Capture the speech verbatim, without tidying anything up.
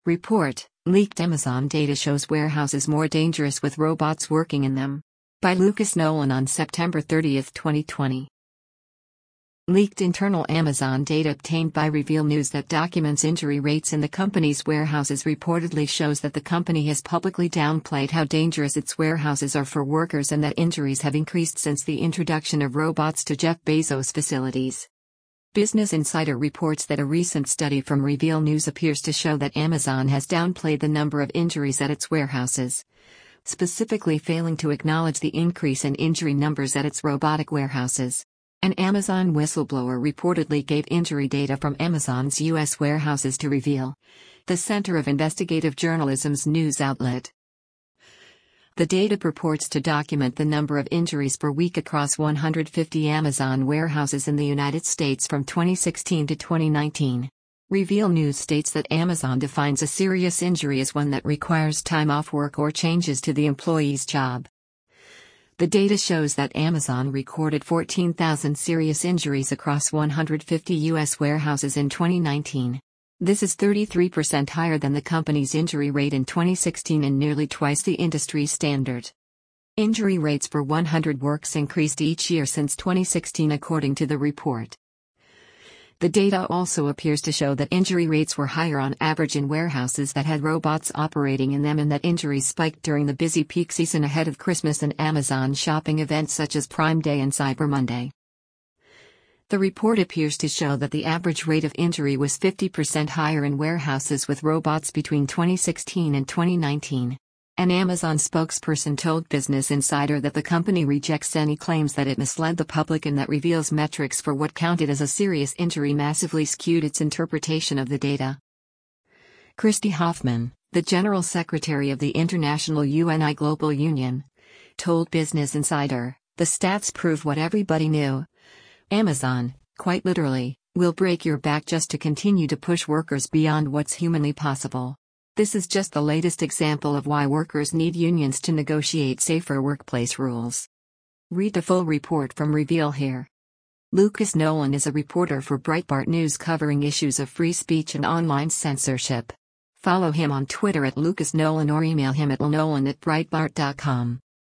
Report: Leaked Amazon data shows warehouses more dangerous with robots working in them. By Lucas Nolan on September thirtieth, twenty twenty. Leaked internal Amazon data obtained by Reveal News that documents injury rates in the company's warehouses reportedly shows that the company has publicly downplayed how dangerous its warehouses are for workers and that injuries have increased since the introduction of robots to Jeff Bezos' facilities. Business Insider reports that a recent study from Reveal News appears to show that Amazon has downplayed the number of injuries at its warehouses, specifically failing to acknowledge the increase in injury numbers at its robotic warehouses. An Amazon whistleblower reportedly gave injury data from Amazon's U S warehouses to Reveal, the center of investigative journalism's news outlet. The data purports to document the number of injuries per week across one hundred fifty Amazon warehouses in the United States from twenty sixteen to twenty nineteen. Reveal News states that Amazon defines a serious injury as one that requires time off work or changes to the employee's job. The data shows that Amazon recorded fourteen thousand serious injuries across one hundred fifty U S warehouses in twenty nineteen. This is thirty-three percent higher than the company's injury rate in twenty sixteen and nearly twice the industry standard. Injury rates per one hundred works increased each year since twenty sixteen according to the report. The data also appears to show that injury rates were higher on average in warehouses that had robots operating in them and that injuries spiked during the busy peak season ahead of Christmas and Amazon shopping events such as Prime Day and Cyber Monday. The report appears to show that the average rate of injury was fifty percent higher in warehouses with robots between twenty sixteen and twenty nineteen. An Amazon spokesperson told Business Insider that the company rejects any claims that it misled the public and that Reveal's metrics for what counted as a serious injury massively skewed its interpretation of the data. Christy Hoffman, the General Secretary of the International U N I Global Union, told Business Insider, "The stats prove what everybody knew. Amazon, quite literally, will break your back just to continue to push workers beyond what's humanly possible. This is just the latest example of why workers need unions to negotiate safer workplace rules." Read the full report from Reveal here. Lucas Nolan is a reporter for Breitbart News covering issues of free speech and online censorship. Follow him on Twitter at Lucas Nolan or email him at nolan at breitbart dot com.